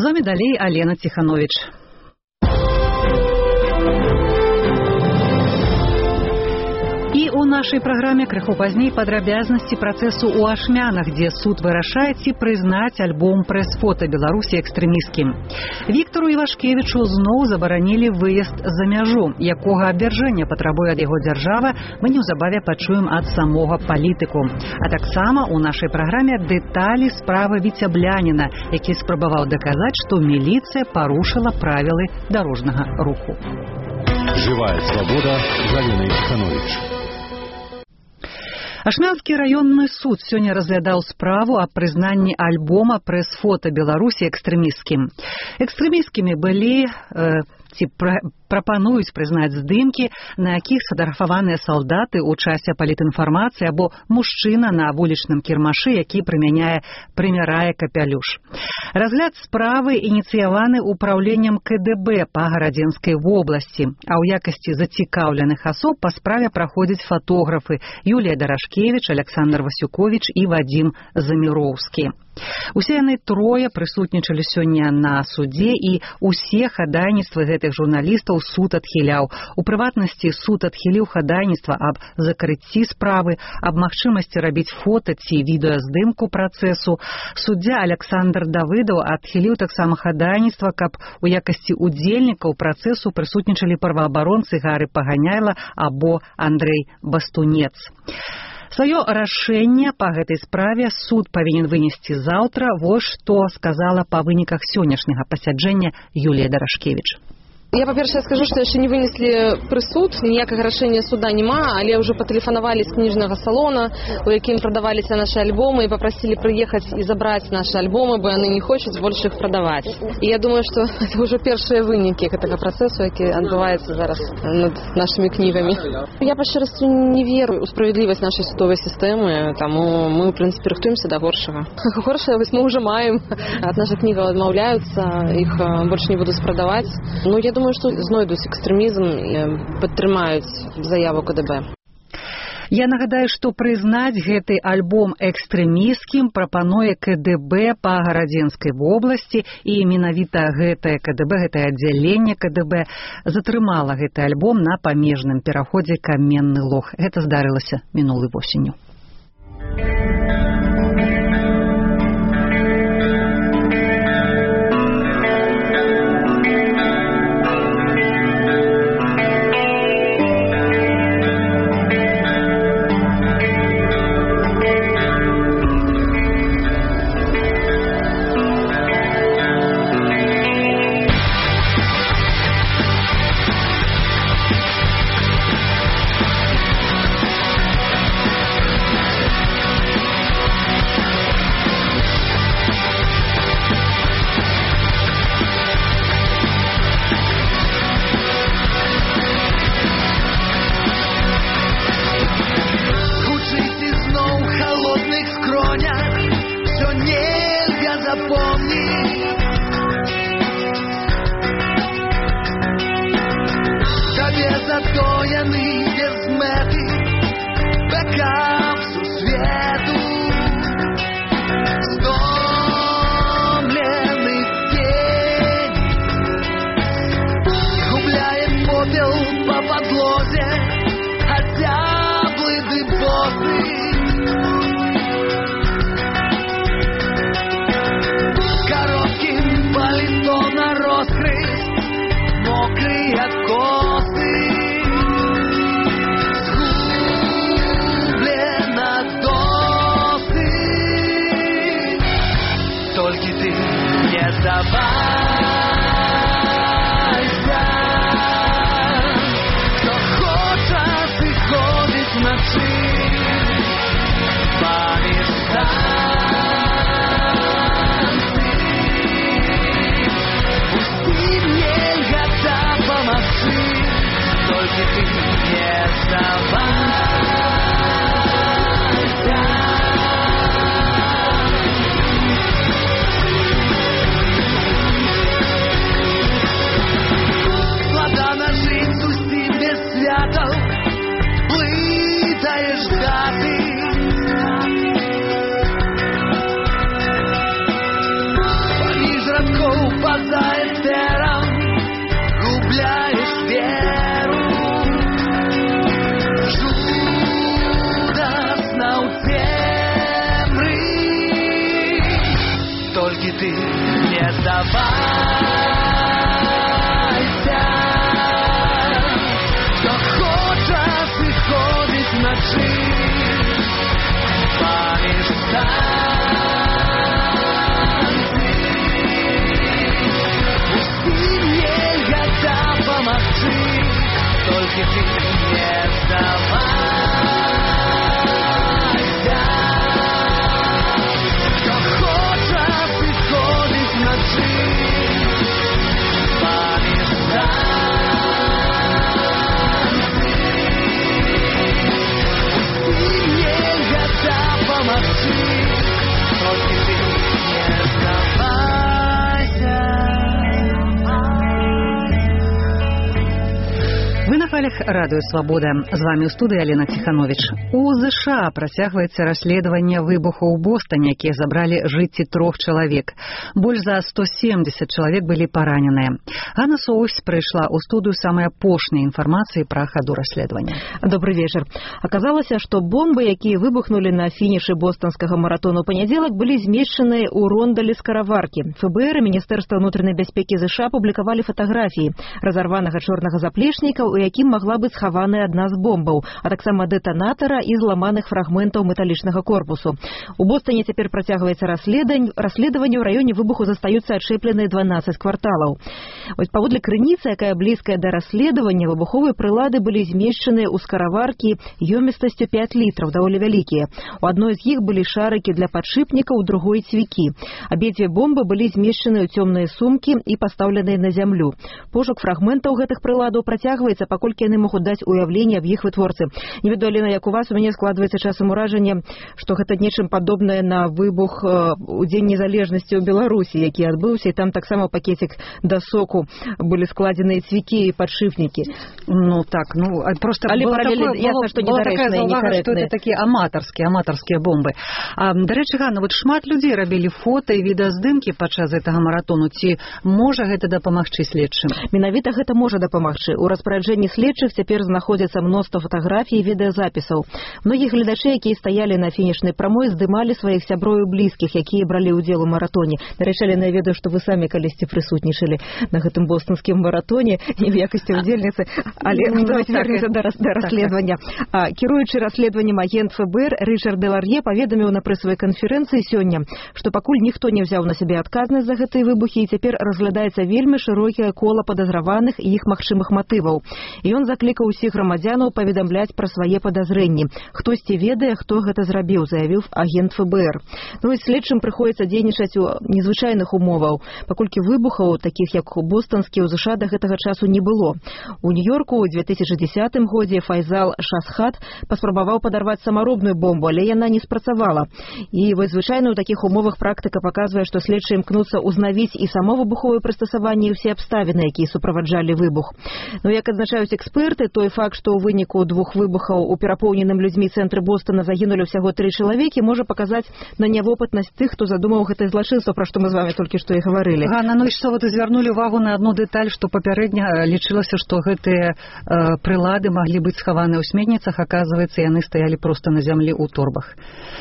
вами далей Алена Тиханович. І у нашай праграме крыху пазней падрабязнасці працэсу ў Ашмянах, дзе суд вырашае, ці прызнаць альбом прэс-фота Беларусі экстрэмісцкім. Віктору Івашкевічу зноў забаранілі выезд за мяжу. Якога абвяржэння патрабуе ад яго дзяржава, мы неўзабаве пачуем ад самога палітыку. А таксама у нашай праграме дэталі справы Віцябляніна, які спрабаваў даказаць, што міліцыя парушыла правілы дарожнага руху. Живая свобода. Галина Иванович. Ашмянскі раённы суд сёння разглядаў справу аб прызнанні альбома прэс-фота Беларусі экстрэмісцкім. Экстрэмісцкімі былі прапануюць прызнаць здымкі, на якіх сфатаграфаваныя салдаты ў часе палітінфармацыі або мужчына на вулічным кірмашы, які прымярае капялюш. Разгляд справы ініцыяваны ўпраўленнем КДБ па Гарадзенскай вобласці, а ў якасці зацікаўленых асоб па справе праходзяць фатографы Юлія Дарашкевіч, Александр Васюковіч і Вадзім Заміроўскі. Усе яны трое прысутнічалі сёння на судзе, і усе хадайніцтвы гэтых журналістаў суд адхіляў. У прыватнасці, суд адхіліў хадайніцтва аб закрыцці справы, аб магчымасці рабіць фота ці відэаздымку працэсу. Суддзя Александр Давыдаў адхіліў таксама хадайніцтва, каб у якасці удзельнікаў працэсу прысутнічалі праваабаронцы Гары Паганяйла або Андрэй Бастунец. Сваё рашэнне па гэтай справе суд павінен вынесці заўтра. Вось што сказала па выніках сённяшняга пасяджэння Юлія Дарашкевіч. Я, па-першае, скажу, што яшчэ не вынеслі прысуд, ніякага рашэння суда няма, але ўжо патэлефанавалі з кніжнага салона, у якім прадаваліся нашы альбомы, і папрасілі прыехаць і забраць нашы альбомы, бо яны не хочуць больш іх прадаваць. І я думаю, што гэта ўжо першыя вынікі гэтага працэсу, які адбываецца зараз над нашымі кнігамі. Я па шчырасці не веру ў справядлівасць нашай судовай сістэмы, таму мы, у прынцыпе, рыхтуемся да горшага. Горшае вось мы ўжо маем, ад нашых кнігаў адмаўляюцца, іх больш не будуць прадаваць. Ну, я думаю, што знойдуць экстрэмізм і падтрымаюць заяву КДБ. Я нагадаю, што прызнаць гэты альбом экстрэмісцкім прапануе КДБ па Гарадзенскай вобласці, і менавіта гэтае КДБ, гэтае аддзяленне КДБ затрымала гэты альбом на памежным пераходзе Каменны Лог. Гэта здарылася мінулай восенню. здавайся, хто хоча сыходзіць начы паміж станцый. Усім нельга дапамагчы, толькі ты не здавайся, хто хоча сыходзіць начы паміж станцый. Усім нельга дапамагчы, толькі ты не здавайся. Вы на хвалях радыё «Свабода». З вами ў студыі Алена Ціхановіч. У ЗША працягваецца расследаванне выбуху ў Бостоне, якія забралі жыцці 3 чалавек. Больш за 170 чалавек былі параненыя. Ганна Соусь прыйшла ў студыю самай апошняй інфармацыі пра хаду расследавання. Добрый вечер. Аказалася, што бомбы, якія выбухнулі на фінішы бостонскага маратону ў панядзелак, былі змешчаныя ў рондалі скараваркі. ФБР і Міністэрства ўнутранай бяспекі ЗША публікавалі фатаграфіі разарванага чорнага заплечніка, у якім магла быць схаваная адна з бомбаў, а таксама дэтанатара і зламаных фрагментаў металічнага корпусу. У Бостоне цяпер працягваецца расследаванне, ў раёне выбуху застаюцца адчэпленыя 12 кварталаў. Вось паводле крыніцы, якая блізкая да расследавання, выбуховыя прылады былі змешчаныя ў скараваркі ёмістасцю 5 літраў, даволі вялікія. У адной з іх былі шарыкі для падшипнікаў, у другой цвікі. Абедзве бомбы былі змешчаныя ў цёмныя сумкі і пастаўленыя на зямлю. Пошук фрагментаў гэтых прыладаў працягваецца, паколькі яны могуць даць уяўленне аб іх вытворцы. Не ведаю, Алена, як у вас, у мяне складваецца часам уражанне, што гэта нечым падобнае на выбух у Дзень незалежнасці ў Беларусі, які адбыўся, і там таксама ў пакетик да соку былі складзеныя цвікі і падшипнікі. Ну так, просто але паралельна ясна, што недарэчныя і некарэктныя. Што это такія аматарскія бомбы. Дарэчы, Ганна, вот шмат людзей рабілі фота і відэаздымкі падчас гэтага маратону. Ці можа гэта дапамагчы следчым? Менавіта гэта можа дапамагчы. У распараджэнні следчых цяпер знаходзяцца мноства фатаграфій і відэазапісаў. Многія гледачы, якія стаялі на фінішнай прамой, здымалі сваіх сяброў і блізкіх, якія бралі ўдзел у маратоне. Дарэчы, Алена, я ведаю, што вы самі калісьці прысутнічалі на гэтым бостонскім маратоне, не ў якасці ўдзельніцы, але давайте вернемся да расследавання. Кіруючы расследаваннем агент ФБР Рычард Делар'е паведаміў на прэсавай канферэнцыі сёння, што пакуль ніхто не ўзяў на сябе адказнасць за гэтыя выбухі, і цяпер разглядаецца вельмі шырокае кола падазраваных і іх магчымых матываў. І ён заклікаў усіх грамадзянаў паведамляць пра свае падазрэнні. Хтосьці ведае, хто гэта зрабіў, заявіў агент ФБР. Ну і следчым прыходзіцца дзейнічаць у незвычайных умоваў, паколькі выбухаў, такіх як бостонскі, у ЗША да гэтага часу не было. У Нью-Йорку ў 2010 годзе Файзал Шасхат паспрабаваў падарваць самаробную бомбу, але яна не спрацавала. І вось звычайна ў такіх умовах практыка паказвае, што следчыя імкнуцца ўзнавіць і само выбуховае прыстасаванне і ўсе абставіны, якія суправаджалі выбух. Ну, як адзначаюць эксперты, той факт, што ў выніку 2 выбухаў у перапоўненым людзьмі цэнтры Бостона загінулі ўсяго 3 чалавекі, можа паказаць на нявопытнасць тых, хто задумаў гэтае злачынства, пра што мы з вами толькі што і гаварылі. Ганна, ну і што вы звярнулі ўвагу на одну дэталь, што папярэдня лічылася, што гэтыя прылады маглі быць схаваны ў сметніцах, аказваецца, яны стаялі проста на зямлі ў торбах.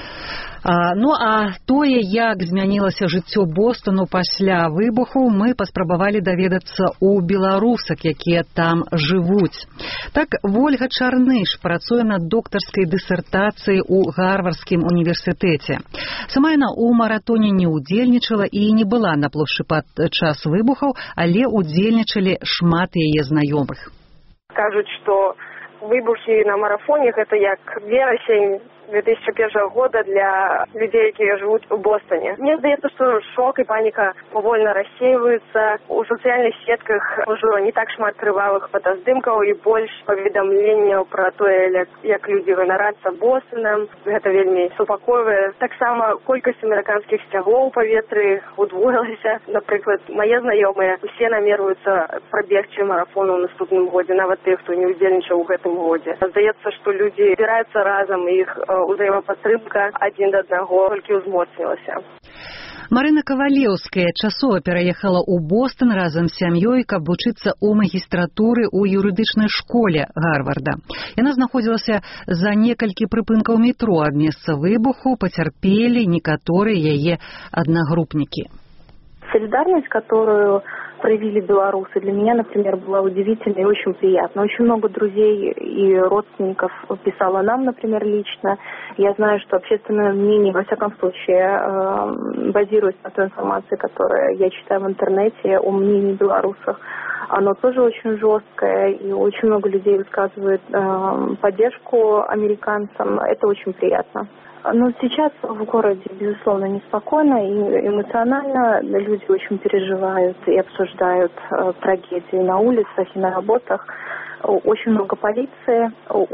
Ну, а тое, як змянілася жыццё Бостону пасля выбуху, мы паспрабавалі даведацца ў беларусак, якія там жывуць. Так, Вольга Чарныш працуе над доктарскай дысертацыяй у Гарвардскім універсітэце. Сама яна ў маратоне не ўдзельнічала і не была на плошчы падчас выбухаў, але ўдзельнічалі шмат яе знаёмых. Кажуць, што выбухі на марафоне гэта як верасень 2001 года для людей, якія жывуць у Бостоне. Мне здаецца, што шок і паніка павольна рассейваюцца. У сацыяльных сетках ўжо не так шмат крывавых фотаздымкаў і больш паведамленняў пра тое, як людзі ганарацца Бостоном. Гэта вельмі супакойвае. Таксама колькасць амерыканскіх сцягоў у паветры удвоілася. Напрыклад, мае знаёмыя усе намерваюцца прабегчы марафон у наступным годзе, нават тых, хто не ўдзельнічаў у гэтым годзе. Здаецца, што людзі збіраюцца разам, іх узаемападтрымка адзін да аднаго толькі ўзмоцнілася. Марына Кавалеўская часова пераехала ў Бостон разам з сям'ёй, каб вучыцца ў магістратуры ў юрыдычнай школе Гарварда. Яна знаходзілася за некалькі прыпынкаў метро ад месца выбуху, пацярпелі некаторыя яе аднагрупнікі. Солидарность, которую проявили белорусы, для меня, например, была удивительна и очень приятна. Очень много друзей и родственников писало нам, например, лично. Я знаю, что общественное мнение, во всяком случае, базируясь на той информации, которую я читаю в интернете о мнении белорусов, оно тоже очень жесткое, и очень много людей высказывает поддержку американцам. Это очень приятно. Но сейчас в городе, безусловно, неспокойно и эмоционально. Люди очень переживают и обсуждают трагедии на улицах и на работах. Очень много полиции.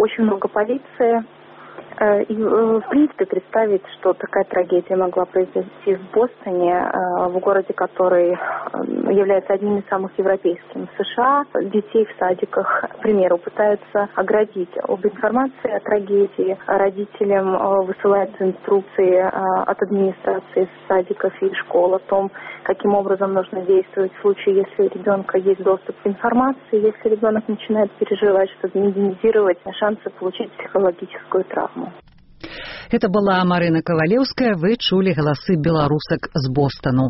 И, в принципе, представить, что такая трагедия могла произойти в Бостоне, в городе, который является одним из самых европейских в США. Детей в садиках, к примеру, пытаются оградить об информации о трагедии. Родителям высылаются инструкции от администрации садиков и школ о том, каким образом нужно действовать в случае, если у ребенка есть доступ к информации, если ребенок начинает переживать, чтобы минимизировать шансы получить психологическую травму. Это была Марина Ковалевская. Вы чули голосы белорусок з Бостону.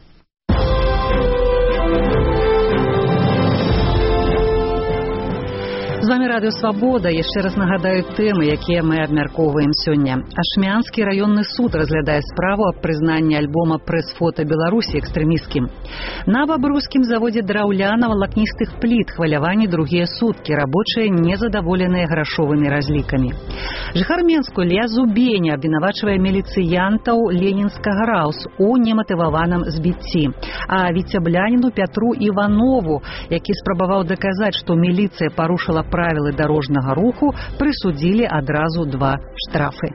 З вами Радыё Свабода. Яшчэ раз нагадаю тэмы, якія мы абмяркоўваем сёння. Ашмянскі раённы суд разглядае справу аб прызнанні альбома прэс-фота Беларусі экстрэмісцкім. На бабруйскім заводзе драўляна-валакністых пліт хваляванні другія суткі. Рабочыя незадаволеныя грашовымі разлікамі. Жыхар Менску Ілля Зубень абвінавачвае міліцыянтаў ленінскага раус у нематываваным збіцці. А віцябляніну Пятру Іванову, які спрабаваў даказаць, што міліцыя парушыла правілы дарожнага руху, прысудзілі адразу 2 штрафы.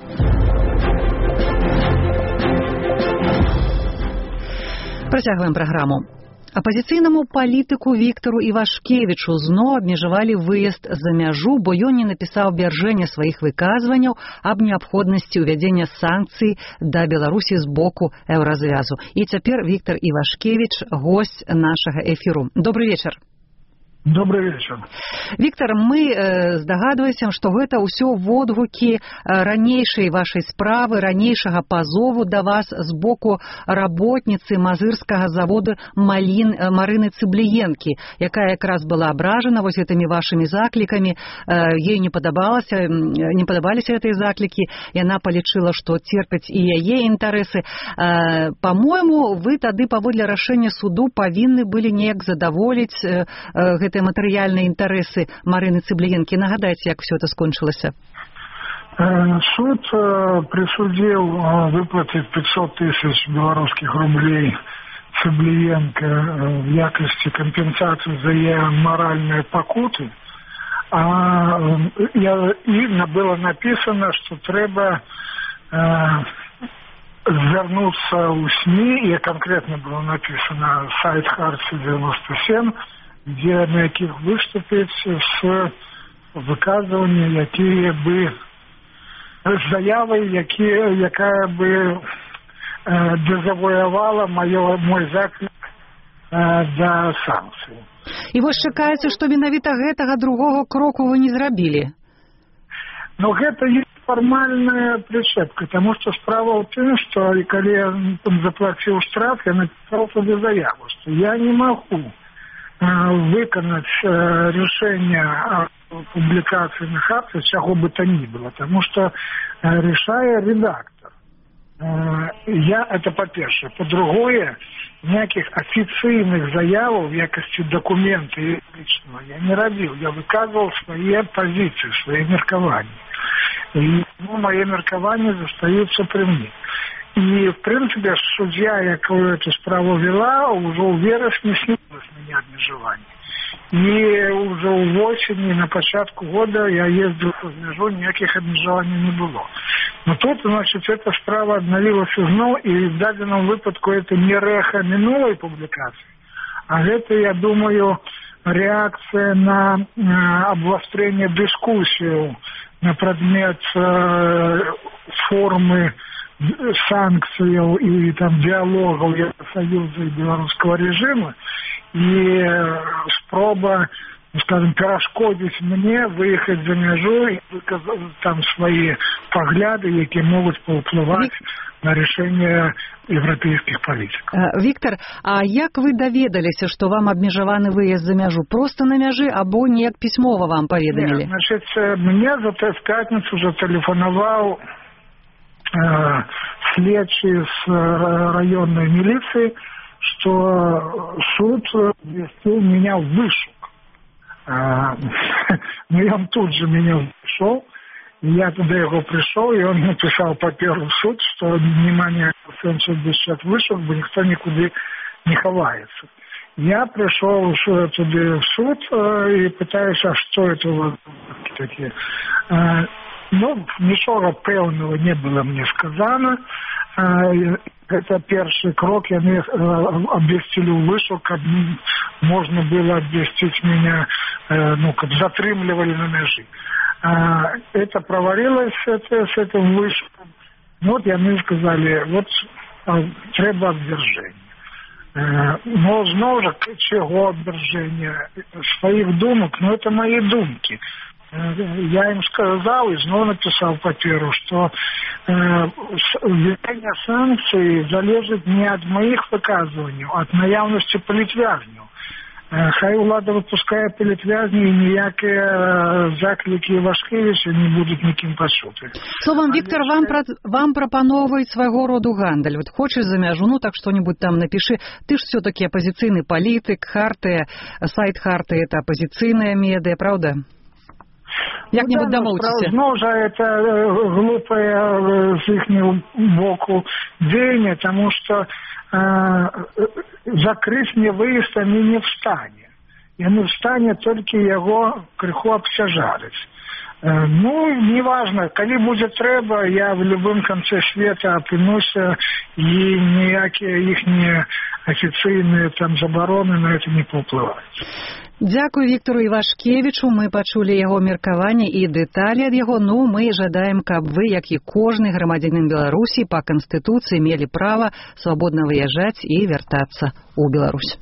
Працягваем праграму. Апазіцыйнаму палітыку Віктару Івашкевічу зноў абмежавалі выезд за мяжу, бо ён не напісаў абвяржэння сваіх выказванняў аб неабходнасці ўвядзення санкцый да Беларусі з боку Еўразвязу. І цяпер Віктар Івашкевіч, госць нашага эфіру. Добрый вечар. Добрый вечер. Віктор, мы здагадваемся, што гэта ўсё водгукі ранейшай вашай справы, ранейшага пазову да вас з боку работніцы мазырскага завода Марыны Цыбліенкі, якая якраз была абражана вось гэтымі вашымі заклікамі. Ей не падабаліся гэтыя заклікі. Яна палічыла, што церпяць і яе інтарэсы. Па-мойму, вы тады паводле рашэння суду павінны былі неяк задаволіць гэтыя матэрыяльныя інтарэсы Марыны Цыбліенкі. Нагадайце, як все это скончылася. Суд присудил выплатить 500 тысяч белорусских рублей Цыбліенко в якости компенсации за ее моральные покуты. И было написано, что треба звернуться у СМИ, и конкретно было написано сайт Харці 97, где на яких выступить с выказыванием, якія бы з заявой, якая бы дезавоявала мой заклик да санкций. І вось чакаеце, што менавіта гэтага другого кроку вы не зрабілі? Но гэта есть формальная причепка, потому что справа в том, что когда я заплатил штраф, я написал себе заяву, что я не могу выконать решение о публикации на Харце, чего бы то ни было, потому что решая редактор. Это по-перше. По-другое, никаких официальных заявок в якости документа личного я не робил. Я выказывал свои позиции, свои меркования. И мои меркования застаются при мне. И, в принципе, судья, якую эту справу вела, уже у вересня снялась с меня обмежевание. И уже у осени, на початку года я ездил по межу, никаких обмежеваний не было. Но тут, значит, эта справа обновилась снова, и в данном выпадку это не рэха минулой публикации, а это, я думаю, реакция на обострение дискуссии на предмет формы санкций и там диалогов Евросоюза и белорусского режима, и спроба скажем, перашкодзіць мне выехаць за мяжу і выказаць там свае пагляды, якія могуць паўплываць на рашэнне еўрапейскіх палітыкаў. Віктор, а як вы даведаліся, што вам абмежаваны выезд за мяжу? Проста на мяжы або неяк пісьмова вам паведамілі? Значыць, мне за в пятніцу зателефанаваў следчы з раённай міліцыі, што суд ввесціў меня в вышук. Но ён тут же меня пришел. Я туда его пришел, и он написал паперу в суд, что внимание сейчас вышел, бы никто никуда не ховается. Я пришел туда в суд и пытаюсь, а что это у вас такие? Ну, ничего певного не было мне сказано. Это первый крок, я обвестили вышел, как можно было обвестить меня, ну, как затрымливали на мяжи. Это провалилось с этим вышком. Вот яны сказали, вот треба обвержение. Но знову ж чего обвержение? Своих думок, но это мои думки. Я им сказал и снова написал паперу, что введение санкций залежит не от моих выказываний, а от наявности палітвязнів. Хай улада выпускае палітвязней, і ніякія заклікі Вашкевіча не будуць нікім пачуты. Словом, Віктор, вам прапаноўваюць свайго роду гандаль. Вот хочаш за мяжу, ну так что-нибудь там напиши. Ты ж все-таки оппозиционный политик, Хартия, сайт Хартия – это оппозиционная медиа, правда? Як-нибудь домовитеся. Знову ж это глупое з їхнього боку дзеяние, тому що закрыть мне выезд они не встане. Яны встане только его крыху обсяжарыць. Ну, неважно, калі будзе трэба, я в любым конце света апынуся, и ніякія іхнія афіцыйныя там забароны на это не паўплываюць. Дзякуй Віктору Івашкевічу, мы пачулі яго меркаванне і дэталі ад яго. Ну, мы жадаем, каб вы, як і кожны грамадзянін Беларусі, па Канстытуцыі мелі права свабодна выязджаць і вяртацца ў Беларусь.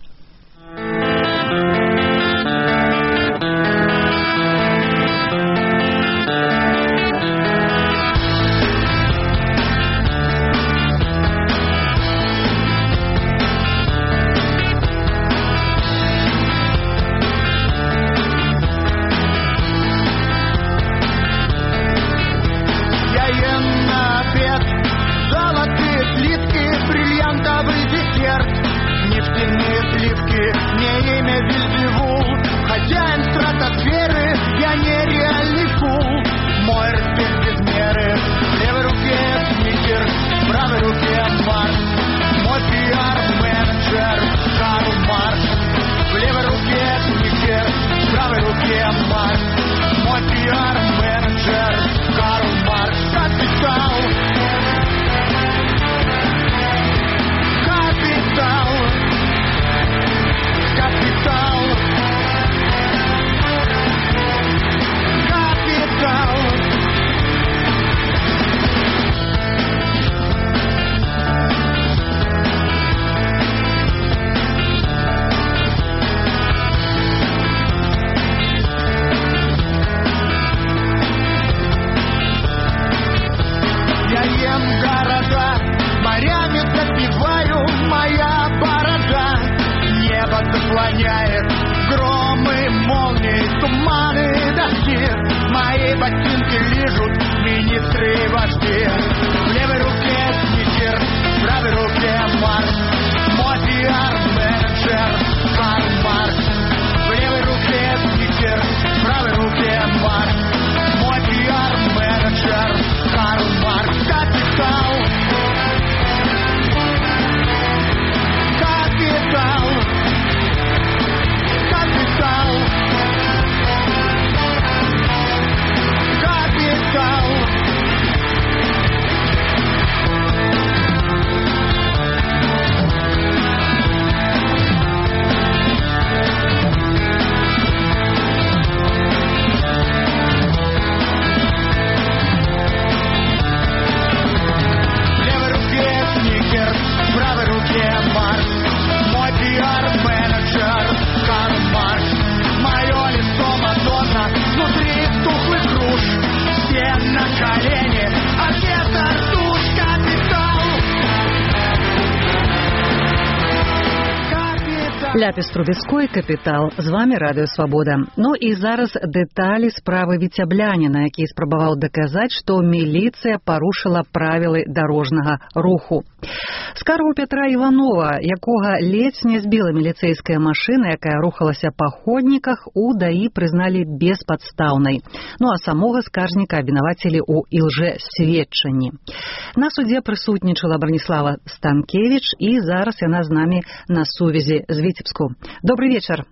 Ляпіс Трубецкой, «Капітал». З вами Радыё Свабода. Ну і зараз дэталі справы Віцябляніна, які спрабаваў даказаць, што міліцыя парушыла правілы дарожнага руху. Скаргу Пятра Іванова, якога ледзь не збіла міліцэйская машына, якая рухалася па ходніках, у ДАІ прызналі беспадстаўнай. Ну а самога скаржніка абвінавацілі ў ілжэсведчанні. На судзе прысутнічала Браніслава Станкевіч, і зараз яна з намі на сувязі з Віцебском. Добрый вечер.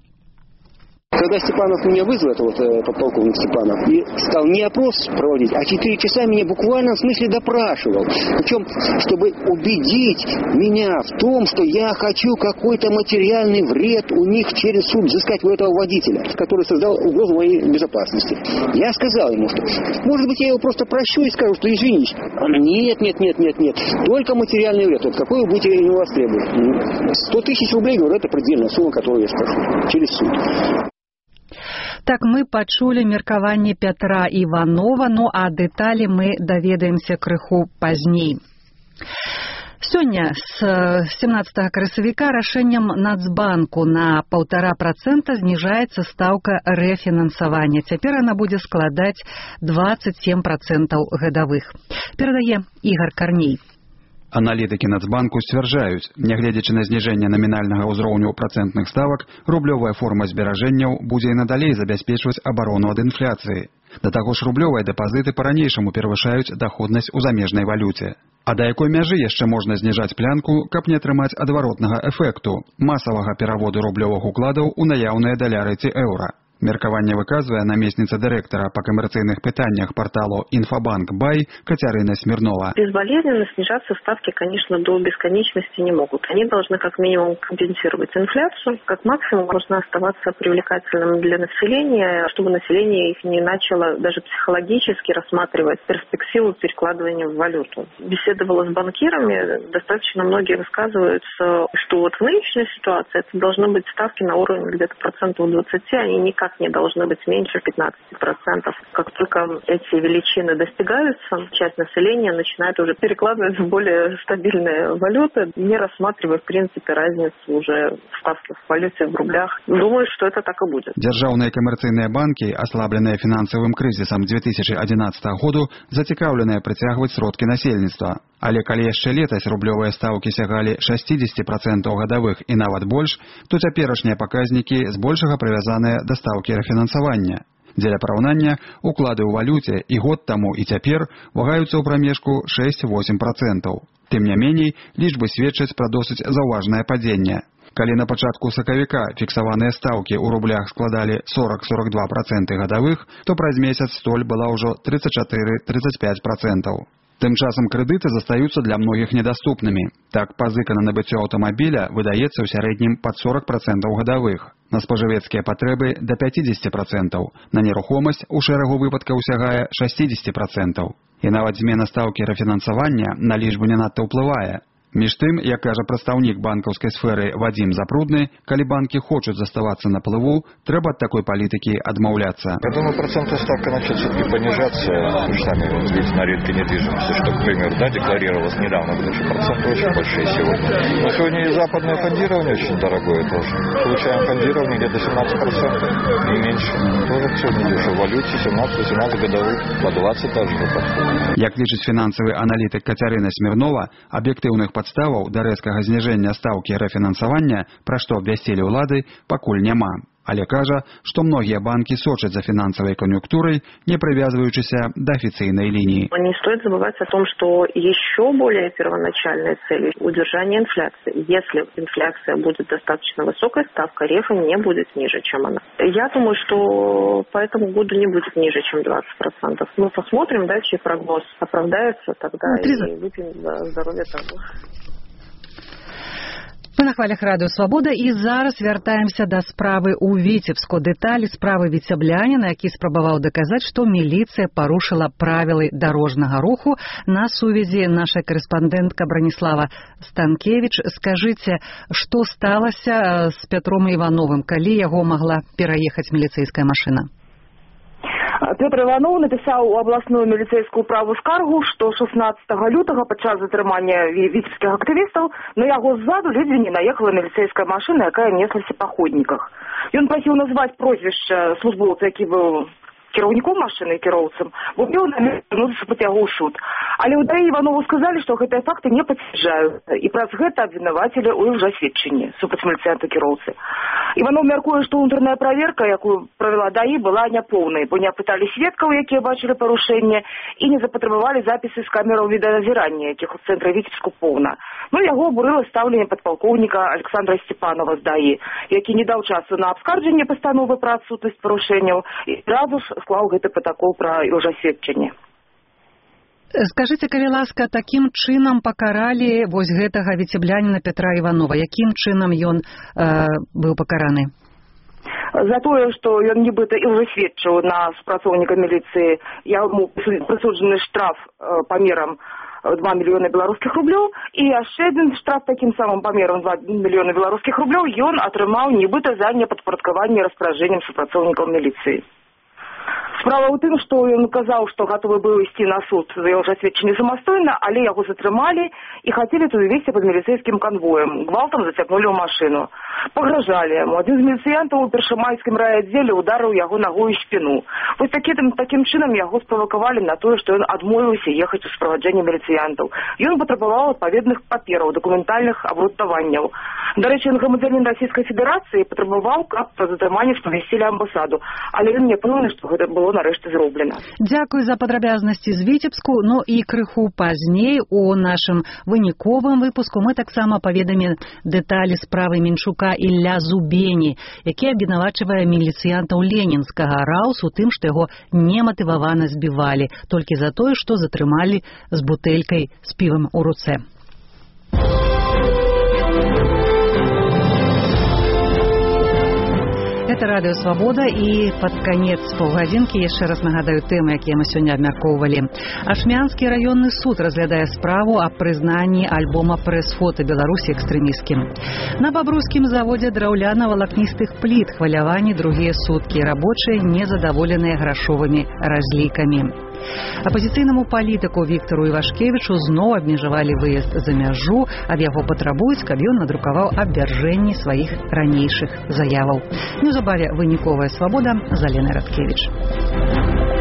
Когда Степанов меня вызвал, это вот подполковник Степанов, и стал не опрос проводить, а 4 часа меня буквально в смысле допрашивал. Причем, чтобы убедить меня в том, что я хочу какой-то материальный вред у них через суд взыскать у этого водителя, который создал угрозу моей безопасности. Я сказал ему, что, может быть, я его просто прощу и скажу, что извинись. Нет. Только материальный вред. Вот какой вы будете его востребовать? 100 тысяч рублей, говорю, это предельная сумма, которую я скажу через суд. Так, мы пачулі меркаванне Пятра Іванова, ну а дэталі мы даведаемся крыху пазней. Сёння з 17 красавіка рашэннем Нацбанку на 1,5% зніжаецца стаўка рэфінансавання. Цяпер яна будзе складаць 27% гадавых. Перадае Ігор Карней. Аналітыкі Нацбанку сцвярджаюць, нягледзячы на зніжэнне намінальнага ўзроўню працэнтных ставак, рублёвая форма зберажэнняў будзе і надалей забяспечваць абарону ад інфляцыі. Да таго ж рублёвыя дэпазіты па-ранейшаму перавышаюць даходнасць у замежнай валюце. А да якой мяжы яшчэ можна зніжаць плянку, каб не атрымаць адваротнага эфекту, масавага пераводу рублёвых укладаў у наяўныя даляры ці еўра? Меркаванне выказвае намесніца дырэктара па камерцыйных пытаннях порталу «Инфобанк Бай» Катерина Смирнова. Безболезненно снижаться ставки, конечно, до бесконечности не могут. Они должны как минимум компенсировать инфляцию, как максимум должны оставаться привлекательным для населения, чтобы население их не начало даже психологически рассматривать перспективу перекладывания в валюту. Беседовала с банкирами, достаточно многие высказываются, что вот в нынешней ситуации это должны быть ставки на уровне где-то 20%, они никак не должны быть меньше 15%. Как только эти величины достигаются, часть населения начинает уже перекладывать в более стабильные валюты, не рассматривая, в принципе, разницу уже ставки в валюте в рублях. Думаю, что это так и будет. Дзяржаўныя камерцыйныя банкі, аслабленыя фінансавым крызісам 2011 году, зацікаўленыя прыцягваць сродкі насельніцтва. Але калі яшчэ летась рублёвыя стаўкі сягалі 60% гадавых і нават больш, то цяперашнія паказнікі збольшага прывязаныя да стаўкі рэфінансавання. Дзеля параўнання, уклады ў валюце і год таму і цяпер вагаюцца ў прамежку 6-8%. Тым не меней, лічбы сведчаць пра досыць заўважнае падзенне. Калі на пачатку сакавіка фіксаваныя стаўкі ў рублях складалі 40-42% гадавых, то праз месяц столь была ўжо 34-35%. Тым часам крэдыты застаюцца для многіх недаступнымі. Так, пазыка на набыццё аўтамабіля выдаецца ў сярэднім пад 40% гадавых, на спажывецкія патрэбы да 50%, на нерухомасць у шэрагу выпадкаў сягае 60%. І нават змена стаўкі рэфінансавання на лічбу не надта ўплывае. Між тым, як кажа прадстаўнік банкаўскай сферы Вадзім Запрудны, калі банкі хочуць заставацца на плыву, трэба ад такой палітыкі адмаўляцца. Я думаю, процентная ставка начнет все-таки понижаться. Вы сами видите на рынке недвижимости, что, к примеру, декларировалось недавно, потому что проценты очень большие сегодня. Но сегодня и западное фондирование очень дорогое тоже. Получаем фондирование где-то 17%, не меньше. Тоже все недешево. В валюте 17-18 годовых, по 20 даже выпадков. Як лічыць фінансавы аналітык Катерина Смирнова, аб'ектыўных падставаў да рэзкага зніжэння стаўкі рэфінансавання, пра што абвясцілі ўлады, пакуль няма. Але кажа, што многія банкі сочаць за фінансавай конъюнктурой, не привязываючыся до официальной линии. Не стоит забывать о том, что еще более первоначальной целью удержания инфляции. Если инфляция будет достаточно высокой, ставка рефа не будет ниже, чем она. Я думаю, что по этому году не будет ниже, чем 20%. Мы посмотрим, чей прогноз оправдается, тогда и выпьем за здоровье того. Мы на хвалях Радыё Свабода і зараз вяртаемся да справы ў Віцебску. Дэталі справы Віцябляніна, які спрабаваў даказаць, што міліцыя парушыла правілы дарожнага руху. На сувязі наша корэспандэнтка Браніслава Станкевіч. Скажыце, што сталася з Пятром Івановым, калі яго магла пераехаць міліцэйская машына? Петр Иванов написал у областную милицейскую праву скаргу, что 16 лютого подчас затрымания витебских активистов на яго сзаду ледзьве не наехала милицейская машина, якая неслася по ходниках. И он просил назвать прозвище службовца, який был кіраўніком машины и кіроўцам, бо быў намер вернуться по тягу ў суд. Але ў ДАІ Иванову сказали, что гэтыя факты не пацвярджаюцца, і праз гэта абвінавацілі ў іх жа сведчанні супраць міліцыянта кіроўцы. Иванов мяркуе, што ўнутраная праверка, якую правяла ДАІ, была няпоўнай, бо не апыталі сведкаў, якія бачылі парушэнне, і не запатрабавалі запісы з камераў відэаназірання, якіх у цэнтры Віцебску поўна. Ну, яго абурыла стаўленне падпалкоўніка Александра Степанова з ДАІ, які не даў часу на абскарджанне пастановы пра адсутнасць парушэнняў і зразу ж склаў гэты протокол пра лжасведчанне. Скажыце, калі ласка, такім чынам пакаралі вось гэтага віцебляніна Петра Іванова. Якім чынам ён быў пакараны? За тое, што ён нібыта лжасведчыў на супрацоўніка міліцыі, яму прысуджаны штраф памерам 2 мільёны беларускіх рублёў, і яшчэ адзін штраф такім самым памерам 2 мільёны беларускіх рублёў ён атрымаў нібыта за непадпарадкаванне распараджэннем супрацоўнікаў міліцыі. Справа ў тым, што ён казаў, што гатовы быў ісці на суд за яго засведчанне самастойна, але яго затрымалі і хацелі туды везці пад міліцэйскім канвоем. Гвалтам зацягнулі ў машыну. Пагражалі яму. Адзін з міліцыянтаў у першамайскім райаддзеле ударыў яго нагою ў спіну. Вось такім чынам яго справакавалі на тое, што ён адмовіўся ехаць у справаджэнне міліцыянтаў. Ён патрабаваў адпаведных папераў, дакументальных абгрунтаванняў. Дарэчы, ён грамадзянін Расійскай Федэрацыі патрабаваў, каб па затрыманні сповесцілі амбасаду. Але ён не пэўны, што гэта было нарэшце зроблена. Дзякуй за падрабязнасці з Віцебску. Ну і крыху пазней у нашым выніковым выпуску мы таксама паведамім дэталі справы Менчука Ілля Зубені, які абвінавачвае міліцыянтаў ленінскага раус у тым, што яго нематывавана збівалі толькі за тое, што затрымалі з бутэлькай з півам у руцэ. Это Радио Свобода, и под конец полгодинки еще раз нагадаю темы, якія мы сегодня обмяркоўвалі. Ашмянский районный суд разглядае справу о признании альбома «Пресс-фото Беларуси» экстремистским. На Бобруйском заводе драўляна-волокнистых плит хваляванні другие сутки. Рабочие незадоволенные грошовыми разликами. Апозіцыйнаму палітыку Віктору Івашкевічу зноў абмежавалі выезд за мяжу, ад яго патрабуюць, каб ён надрукаваў абвяржэнні сваіх ранейшых заяваў. Неўзабаве выніковая свабода з Аленай Радкевіч.